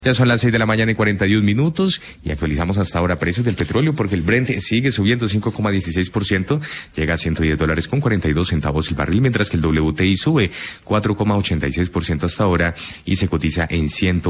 Ya son las 6:41 y actualizamos hasta ahora precios del petróleo porque el Brent sigue subiendo 5,16%, llega a $110.42 el barril, mientras que el WTI sube 4,86% hasta ahora y se cotiza en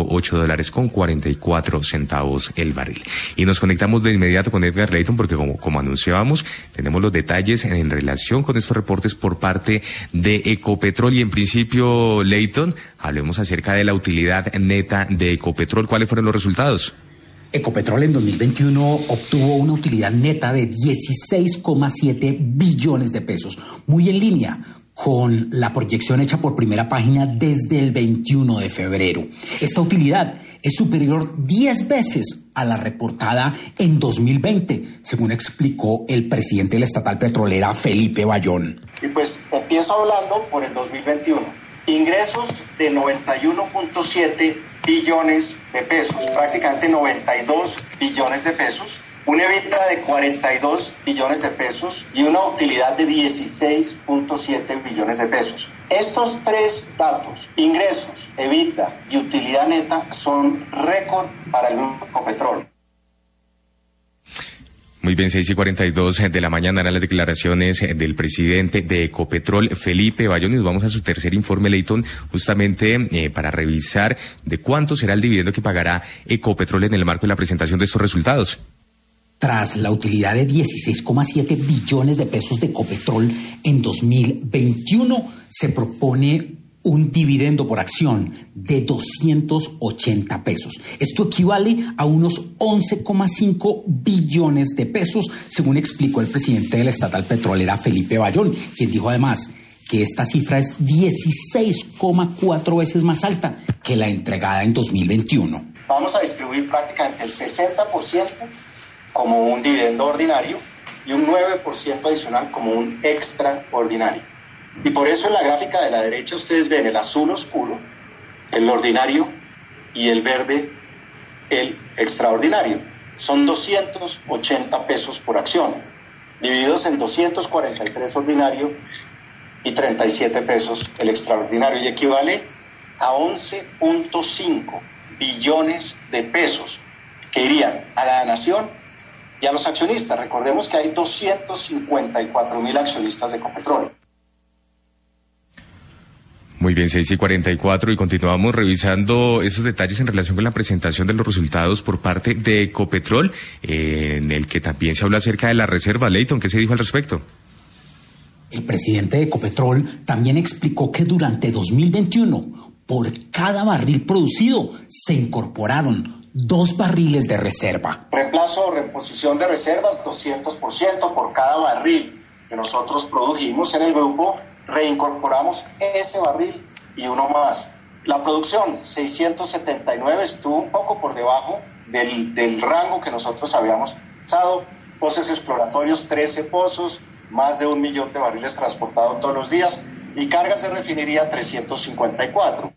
$108.44 el barril. Y nos conectamos de inmediato con Edgar Leyton porque como anunciábamos, tenemos los detalles en relación con estos reportes por parte de Ecopetrol y en principio, Leyton, hablemos acerca de la utilidad neta de Ecopetrol. ¿Cuáles fueron los resultados? Ecopetrol en 2021 obtuvo una utilidad neta de 16,7 billones de pesos, muy en línea con la proyección hecha por Primera Página desde el 21 de febrero. Esta utilidad es superior 10 veces a la reportada en 2020, según explicó el presidente de la estatal petrolera, Felipe Bayón. Y pues empiezo hablando por el 2021. Ingresos de 91.7 billones de pesos, prácticamente 92 billones de pesos, una EBITDA de 42 billones de pesos y una utilidad de 16.7 billones de pesos. Estos tres datos, ingresos, EBITDA y utilidad neta, son récord para el grupo Ecopetrol. Muy bien, 6:42 de la mañana eran las declaraciones del presidente de Ecopetrol, Felipe Bayón, y nos vamos a su tercer informe, Leyton, justamente para revisar de cuánto será el dividendo que pagará Ecopetrol en el marco de la presentación de estos resultados. Tras la utilidad de 16,7 billones de pesos de Ecopetrol en 2021, se propone un dividendo por acción de 280 pesos. Esto equivale a unos 11,5 billones de pesos, según explicó el presidente de la estatal petrolera, Felipe Bayón, quien dijo además que esta cifra es 16,4 veces más alta que la entregada en 2021. Vamos a distribuir prácticamente el 60% como un dividendo ordinario y un 9% adicional como un extraordinario. Y por eso en la gráfica de la derecha ustedes ven el azul oscuro, el ordinario, y el verde, el extraordinario. Son 280 pesos por acción, divididos en 243 ordinario y 37 pesos el extraordinario, y equivale a 11.5 billones de pesos que irían a la nación y a los accionistas. Recordemos que hay 254.000 accionistas de Ecopetrol. Muy bien, 6:44 y continuamos revisando estos detalles en relación con la presentación de los resultados por parte de Ecopetrol, en el que también se habla acerca de la reserva. Leyton, ¿qué se dijo al respecto? El presidente de Ecopetrol también explicó que durante 2021, por cada barril producido, se incorporaron 2 barriles de reserva. Reemplazo o reposición de reservas, 200% por cada barril que nosotros produjimos en el grupo. Reincorporamos ese barril y uno más. La producción, 679, estuvo un poco por debajo del rango que nosotros habíamos pasado. Pozos exploratorios, 13 pozos, más de 1 millón de barriles transportados todos los días y cargas de refinería, 354.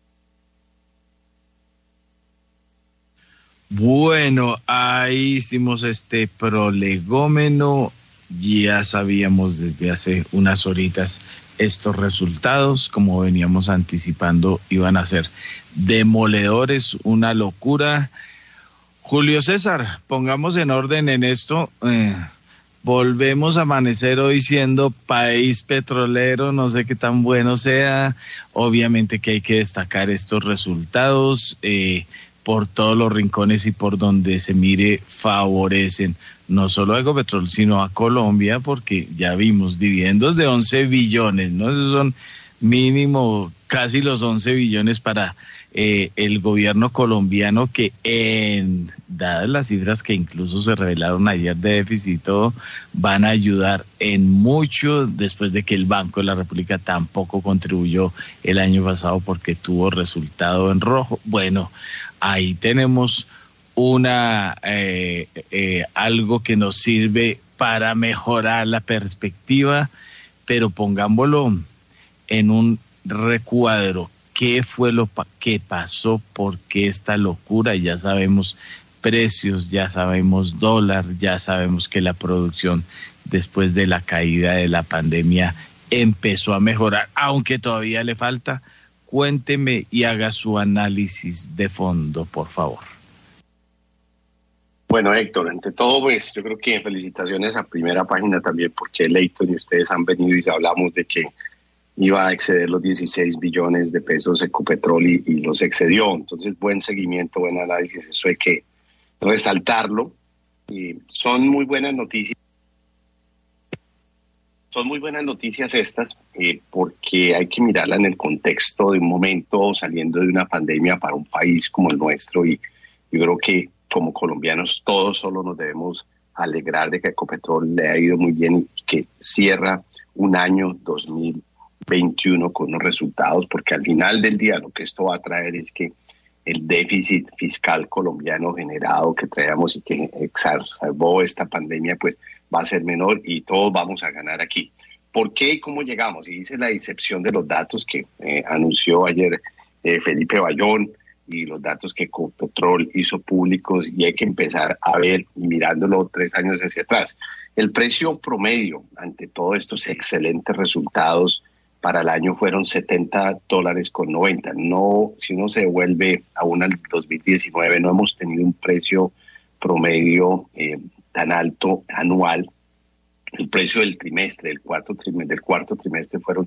Bueno, ahí hicimos este prolegómeno. Ya sabíamos desde hace unas horitas estos resultados, como veníamos anticipando, iban a ser demoledores, una locura. Julio César, pongamos en orden en esto. Volvemos a amanecer hoy siendo país petrolero, no sé qué tan bueno sea. Obviamente que hay que destacar estos resultados, por todos los rincones y por donde se mire favorecen no solo a Ecopetrol, sino a Colombia, porque ya vimos dividendos de 11 billones, ¿no? Esos son mínimo casi los 11 billones para el gobierno colombiano, que dadas las cifras que incluso se revelaron ayer de déficit y todo, van a ayudar en mucho después de que el Banco de la República tampoco contribuyó el año pasado porque tuvo resultado en rojo. Bueno, ahí tenemos algo que nos sirve para mejorar la perspectiva, pero pongámoslo en un recuadro. ¿Qué fue lo que pasó? ¿Por qué esta locura? Ya sabemos precios, ya sabemos dólar, ya sabemos que la producción después de la caída de la pandemia empezó a mejorar, aunque todavía le falta. cuénteme y haga su análisis de fondo, por favor. Bueno, Héctor, ante todo, pues yo creo que felicitaciones a Primera Página también, porque Leighton y ustedes han venido y hablamos de que iba a exceder los 16 billones de pesos Ecopetrol y los excedió. Entonces, buen seguimiento, buen análisis, eso hay que resaltarlo. Son muy buenas noticias. Son muy buenas noticias estas, porque hay que mirarla en el contexto de un momento saliendo de una pandemia para un país como el nuestro, y yo creo que como colombianos todos solo nos debemos alegrar de que Ecopetrol le ha ido muy bien y que cierra un año 2021 con unos resultados, porque al final del día lo que esto va a traer es que el déficit fiscal colombiano generado que traíamos y que exacerbó esta pandemia, pues va a ser menor y todos vamos a ganar aquí. ¿Por qué y cómo llegamos? Y hice la disección de los datos que anunció ayer Felipe Bayón y los datos que Ecopetrol hizo públicos, y hay que empezar a ver, mirándolo 3 años hacia atrás. El precio promedio ante todos estos excelentes resultados para el año fueron $70.90. No, si uno se devuelve aún al 2019, no hemos tenido un precio promedio tan alto anual. El precio del trimestre, del cuarto trimestre fueron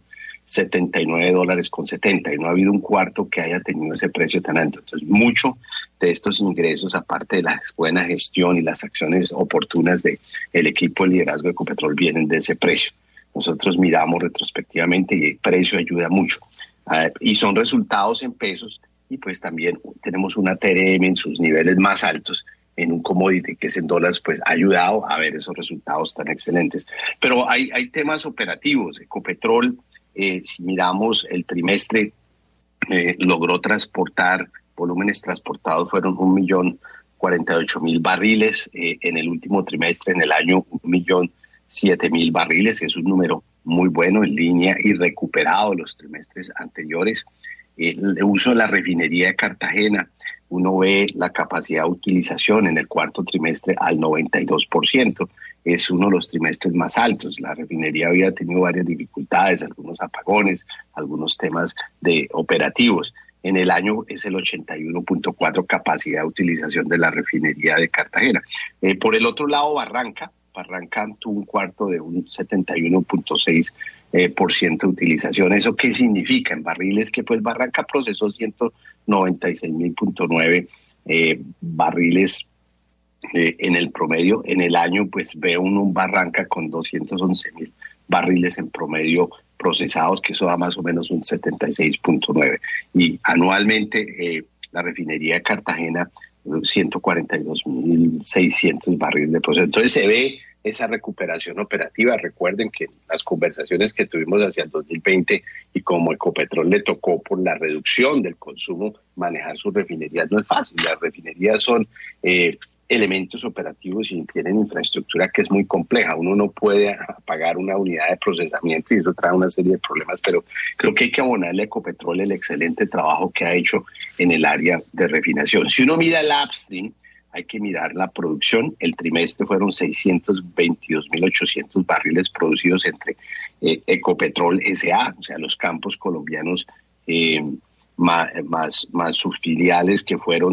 $79.70, y no ha habido un cuarto que haya tenido ese precio tan alto. Entonces, mucho de estos ingresos, aparte de la buena gestión y las acciones oportunas del equipo de liderazgo de Ecopetrol, vienen de ese precio. Nosotros miramos retrospectivamente y el precio ayuda mucho. Y son resultados en pesos, y pues también tenemos una TRM en sus niveles más altos en un commodity que es en dólares, pues ha ayudado a ver esos resultados tan excelentes. Pero hay temas operativos. Ecopetrol, si miramos el trimestre, logró transportar, volúmenes transportados fueron 1.048.000 barriles, en el último trimestre, en el año 1.007.000 barriles, es un número muy bueno, en línea y recuperado de los trimestres anteriores. El uso de la refinería de Cartagena, uno ve la capacidad de utilización en el cuarto trimestre al 92%, es uno de los trimestres más altos. La refinería había tenido varias dificultades, algunos apagones, algunos temas de operativos. En el año es el 81.4% capacidad de utilización de la refinería de Cartagena. Por el otro lado, Barranca tuvo un cuarto de un 71.6% de utilización. ¿Eso qué significa? En barriles, que pues Barranca procesó 196.9 barriles en el promedio. En el año pues veo un Barranca con 211.000 barriles en promedio procesados, que eso da más o menos un 76.9. Y anualmente la refinería de Cartagena 142.600 barriles de proceso. Entonces se ve esa recuperación operativa. Recuerden que las conversaciones que tuvimos hacia el 2020, y como Ecopetrol le tocó por la reducción del consumo manejar sus refinerías, no es fácil. Las refinerías son elementos operativos y tienen infraestructura que es muy compleja. Uno no puede apagar una unidad de procesamiento y eso trae una serie de problemas, pero creo que hay que abonarle a Ecopetrol el excelente trabajo que ha hecho en el área de refinación. Si uno mira el upstream, hay que mirar la producción. El trimestre fueron 622.800 barriles producidos entre Ecopetrol S.A., o sea, los campos colombianos más sus filiales, que fueron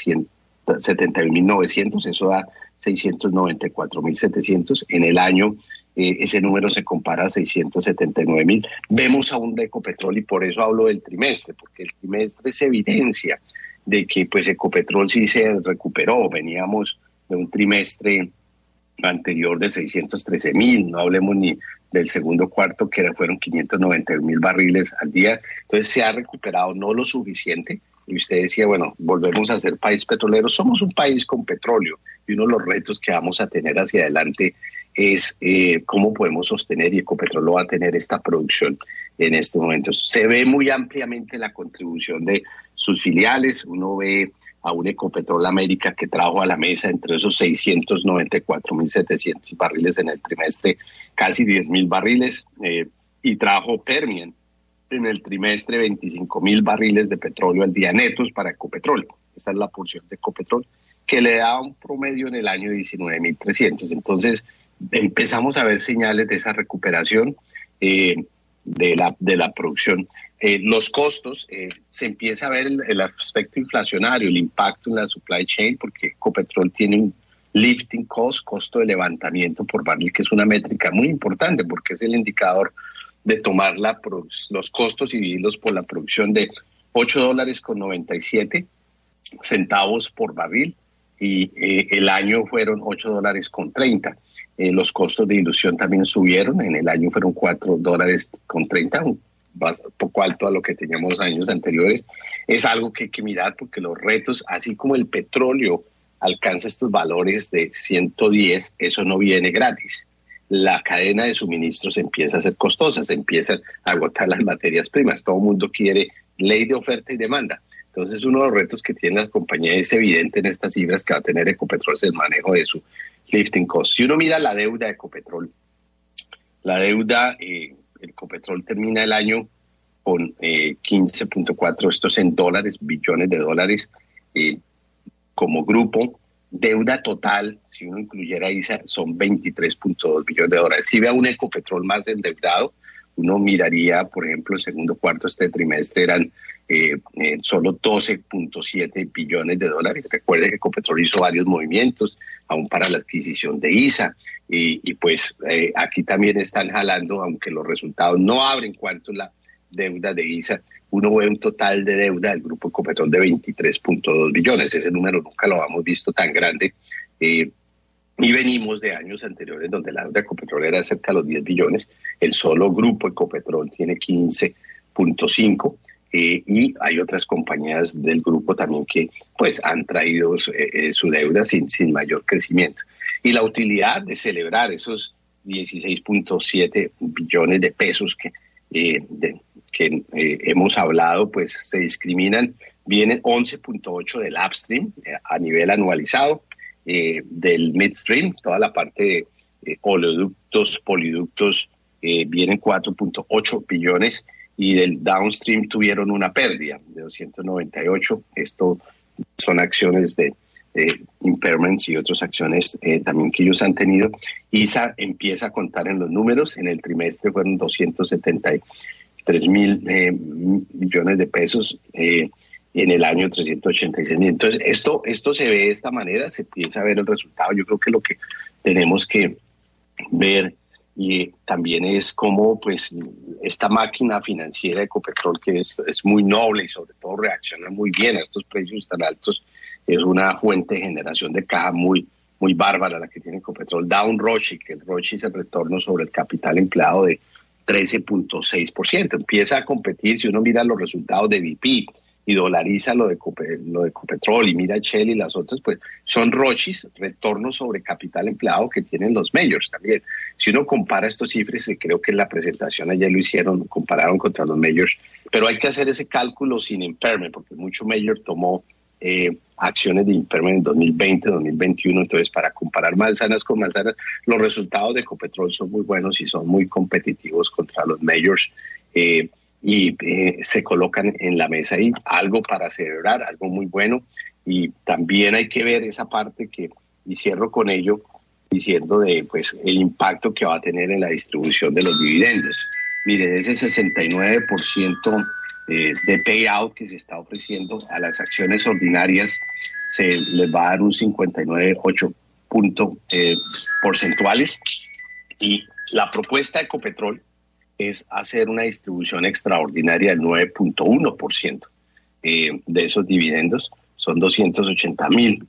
71.900, eso da 694.700. En el año ese número se compara a 679.000. Vemos aún de Ecopetrol, y por eso hablo del trimestre, porque el trimestre es evidencia de que pues Ecopetrol sí se recuperó. Veníamos de un trimestre anterior de 613.000, no hablemos ni del segundo cuarto, que fueron 591.000 barriles al día. Entonces se ha recuperado, no lo suficiente. Y usted decía, bueno, volvemos a ser país petrolero. Somos un país con petróleo, y uno de los retos que vamos a tener hacia adelante es cómo podemos sostener, y Ecopetrol lo va a tener, esta producción en este momento. Se ve muy ampliamente la contribución de sus filiales. Uno ve a un Ecopetrol América que trajo a la mesa, entre esos 694.700 barriles en el trimestre, casi 10.000 barriles, y trajo Permian en el trimestre 25.000 barriles de petróleo al día netos para Ecopetrol. Esta es la porción de Ecopetrol, que le da un promedio en el año de 19.300. Entonces empezamos a ver señales de esa recuperación. de la producción. Los costos, se empieza a ver el aspecto inflacionario, el impacto en la supply chain, porque Ecopetrol tiene un lifting cost, costo de levantamiento por barril, que es una métrica muy importante porque es el indicador de tomar los costos y dividirlos por la producción de $8.97 por barril, y el año fueron $8.30. Los costos de dilución también subieron, en el año fueron $4.30, un poco alto a lo que teníamos años anteriores. Es algo que hay que mirar porque los retos, así como el petróleo alcanza estos valores de 110, eso no viene gratis. La cadena de suministros empieza a ser costosa, se empiezan a agotar las materias primas, todo el mundo quiere ley de oferta y demanda. Entonces, uno de los retos que tiene la compañía es evidente en estas cifras que va a tener Ecopetrol, es el manejo de su lifting cost. Si uno mira la deuda de Ecopetrol, la deuda, Ecopetrol termina el año con 15.4, estos en dólares, billones de dólares como grupo. Deuda total, si uno incluyera ISA, son 23.2 billones de dólares. Si ve a un Ecopetrol más endeudado, uno miraría, por ejemplo, el segundo cuarto este trimestre eran solo 12.7 billones de dólares. Recuerde que Ecopetrol hizo varios movimientos, aún para la adquisición de ISA, y pues aquí también están jalando, aunque los resultados no abren cuánto es la deuda de ISA. Uno ve un total de deuda del grupo Ecopetrol de 23.2 billones. Ese número nunca lo habíamos visto tan grande. Y venimos de años anteriores donde la deuda de Ecopetrol era cerca de los 10 billones. El solo grupo Ecopetrol tiene 15.5. Y hay otras compañías del grupo también que pues han traído su deuda sin mayor crecimiento. Y la utilidad de celebrar esos 16.7 billones de pesos que hemos hablado, pues se discriminan. Vienen 11.8 del upstream a nivel anualizado, del midstream, toda la parte de oleoductos, poliductos, vienen 4.8 billones, y del downstream tuvieron una pérdida de 298. Esto son acciones de impairments y otras acciones también que ellos han tenido. ISA empieza a contar en los números. En el trimestre fueron 273 mil millones de pesos, en el año 386 mil. Entonces esto se ve de esta manera, se empieza a ver el resultado. Yo creo que lo que tenemos que ver y también es cómo pues esta máquina financiera de Ecopetrol, que es muy noble y sobre todo reacciona muy bien a estos precios tan altos, es una fuente de generación de caja muy bárbara la que tiene Ecopetrol. Da un ROCE, que el ROCE es el retorno sobre el capital empleado, de 13.6%. Empieza a competir, si uno mira los resultados de BP y dolariza lo de Ecopetrol y mira Shell y las otras, pues son ROCEs, retornos sobre capital empleado, que tienen los majors también. Si uno compara estos cifras, y creo que en la presentación ayer lo hicieron, compararon contra los majors, pero hay que hacer ese cálculo sin impairment, porque mucho major tomó acciones de impairment en 2020, 2021, entonces para comparar manzanas con manzanas, los resultados de Ecopetrol son muy buenos y son muy competitivos contra los majors, y se colocan en la mesa ahí, algo para celebrar, algo muy bueno. Y también hay que ver esa parte y cierro con ello, diciendo de pues el impacto que va a tener en la distribución de los dividendos. Mire, ese 69% de payout que se está ofreciendo a las acciones ordinarias, se les va a dar un 59.8 puntos porcentuales, y la propuesta de Ecopetrol es hacer una distribución extraordinaria del 9.1% de esos dividendos. Son 280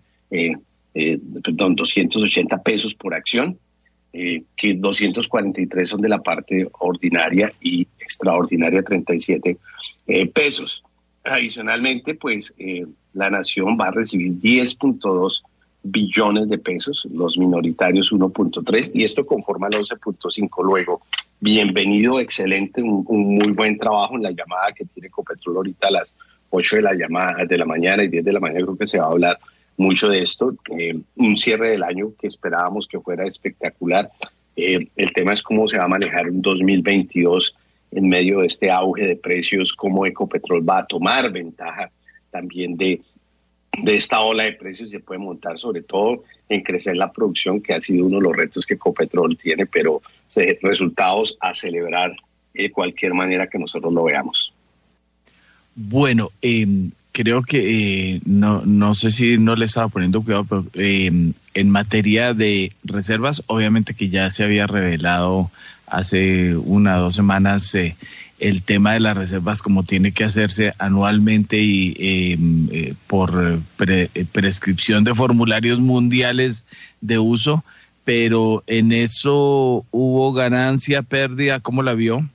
pesos por acción, que 243 son de la parte ordinaria y extraordinaria 37 pesos. Adicionalmente, pues la nación va a recibir 10.2 billones de pesos, los minoritarios 1.3, y esto conforma el 11.5. Luego, bienvenido, excelente, un muy buen trabajo en la llamada que tiene Ecopetrol ahorita a las 8 de la mañana y 10 de la mañana. Creo que se va a hablar mucho de esto. Un cierre del año que esperábamos que fuera espectacular. El tema es cómo se va a manejar un 2022 en medio de este auge de precios, cómo Ecopetrol va a tomar ventaja también de esta ola de precios. Se puede montar sobre todo en crecer la producción, que ha sido uno de los retos que Ecopetrol tiene, pero resultados a celebrar cualquier manera que nosotros lo veamos. Bueno, creo que no sé si no le estaba poniendo cuidado, pero en materia de reservas, obviamente que ya se había revelado hace 1 o 2 semanas el tema de las reservas como tiene que hacerse anualmente y por prescripción de formularios mundiales de uso, pero en eso hubo ganancia, pérdida, ¿cómo la vio?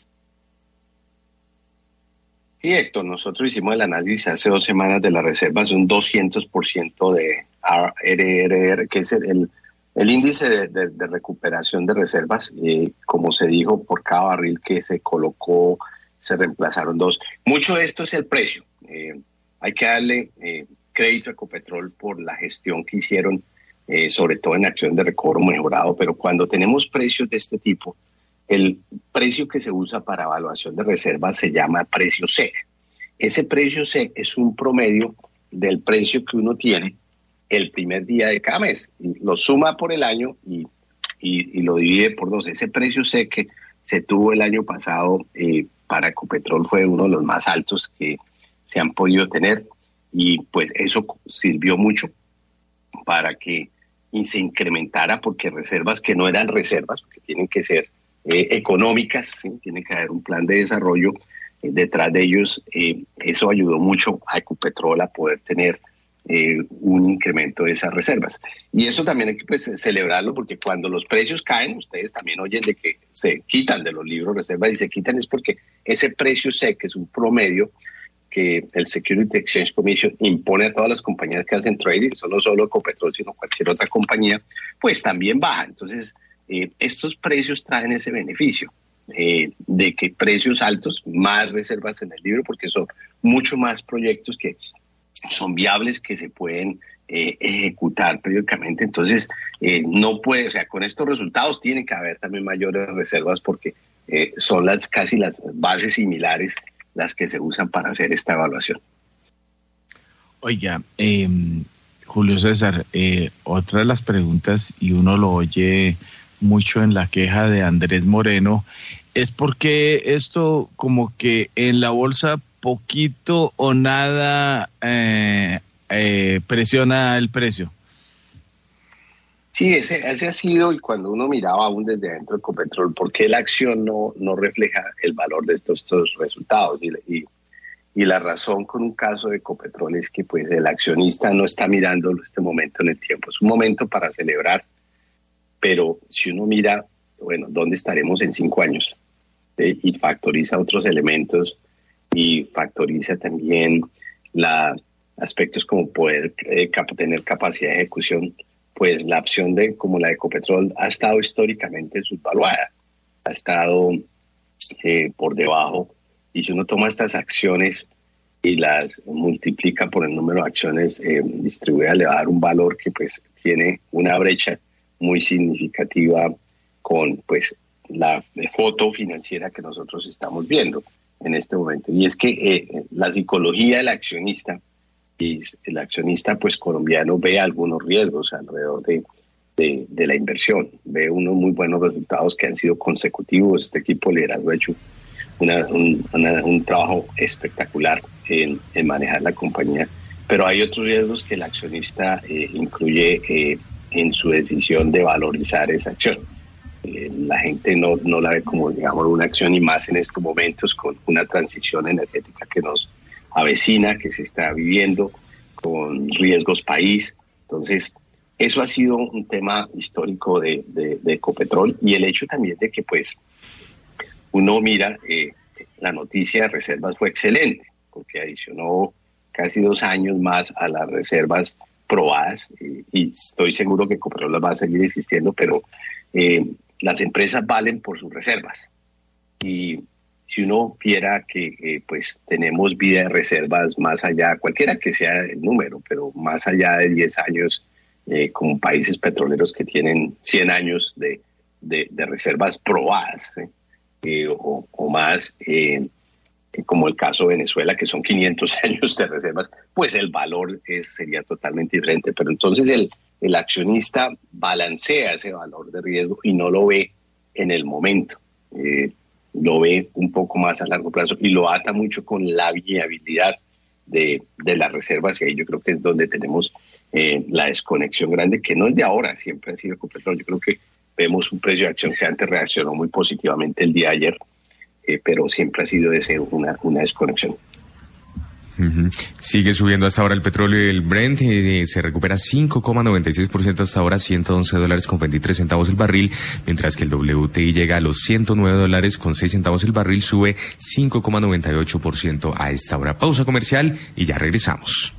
Sí, Héctor, nosotros hicimos el análisis hace 2 semanas de las reservas, un 200% de RRR, que es el índice de recuperación de reservas. Como se dijo, por cada barril que se colocó, se reemplazaron 2. Mucho de esto es el precio. Hay que darle crédito a Ecopetrol por la gestión que hicieron, sobre todo en acción de recobro mejorado, pero cuando tenemos precios de este tipo, el precio que se usa para evaluación de reservas se llama precio SEC. Ese precio SEC es un promedio del precio que uno tiene el primer día de cada mes. Lo suma por el año y lo divide por 2. Ese precio SEC que se tuvo el año pasado para Ecopetrol fue uno de los más altos que se han podido tener, y pues eso sirvió mucho para que se incrementara, porque reservas que no eran reservas, porque tienen que ser económicas, ¿sí? Tiene que haber un plan de desarrollo detrás de ellos. Eso ayudó mucho a Ecopetrol a poder tener un incremento de esas reservas. Y eso también hay que celebrarlo, porque cuando los precios caen, ustedes también oyen de que se quitan de los libros reservas, y se quitan es porque ese precio SEC, que es un promedio que el Security Exchange Commission impone a todas las compañías que hacen trading, no solo Ecopetrol, sino cualquier otra compañía, pues también baja. Entonces, estos precios traen ese beneficio de que precios altos, más reservas en el libro, porque son mucho más proyectos que son viables, que se pueden ejecutar periódicamente. Entonces, no puede, o sea, con estos resultados tiene que haber también mayores reservas, porque son casi las bases similares las que se usan para hacer esta evaluación. Oiga, Julio César, otra de las preguntas, y uno lo oye mucho en la queja de Andrés Moreno, es porque esto como que en la bolsa poquito o nada presiona el precio. Sí, ese ha sido, y cuando uno miraba aún desde adentro de Ecopetrol, ¿por qué la acción no refleja el valor de estos resultados? Y la razón con un caso de Ecopetrol es que pues el accionista no está mirando este momento en el tiempo. Es un momento para celebrar, pero si uno mira, bueno, ¿dónde estaremos en 5 años? Y factoriza otros elementos, y factoriza también aspectos como poder tener capacidad de ejecución. Pues la opción como la de Ecopetrol ha estado históricamente subvaluada, ha estado por debajo, y si uno toma estas acciones y las multiplica por el número de acciones distribuidas, le va a dar un valor que pues tiene una brecha muy significativa con pues la foto financiera que nosotros estamos viendo en este momento. Y es que la psicología del accionista, y el accionista pues colombiano, ve algunos riesgos alrededor de la inversión, ve unos muy buenos resultados que han sido consecutivos. Este equipo de liderazgo ha hecho un trabajo espectacular en manejar la compañía, pero hay otros riesgos que el accionista incluye en su decisión de valorizar esa acción. La gente no la ve como, digamos, una acción, y más en estos momentos con una transición energética que nos avecina, que se está viviendo, con riesgos país. Entonces, eso ha sido un tema histórico de Ecopetrol, y el hecho también de que pues uno mira, la noticia de reservas fue excelente, porque adicionó casi 2 años más a las reservas probadas, y estoy seguro que Ecopetrol las va a seguir existiendo, pero las empresas valen por sus reservas. Y si uno viera que pues tenemos vida de reservas más allá, cualquiera que sea el número, pero más allá de 10 años, como países petroleros que tienen 100 años de reservas probadas, o más, como el caso de Venezuela, que son 500 años de reservas, pues el valor sería totalmente diferente. Pero entonces el accionista balancea ese valor de riesgo y no lo ve en el momento. lo ve un poco más a largo plazo y lo ata mucho con la viabilidad de las reservas, y ahí yo creo que es donde tenemos la desconexión grande, que no es de ahora, siempre ha sido Ecopetrol. Yo creo que vemos un precio de acción que antes reaccionó muy positivamente el día de ayer, pero siempre ha sido una desconexión. Sigue subiendo hasta ahora el petróleo y el Brent, se recupera 5,96% hasta ahora, $111.23 el barril, mientras que el WTI llega a los $109.06 el barril, sube 5,98% a esta hora. Pausa comercial y ya regresamos.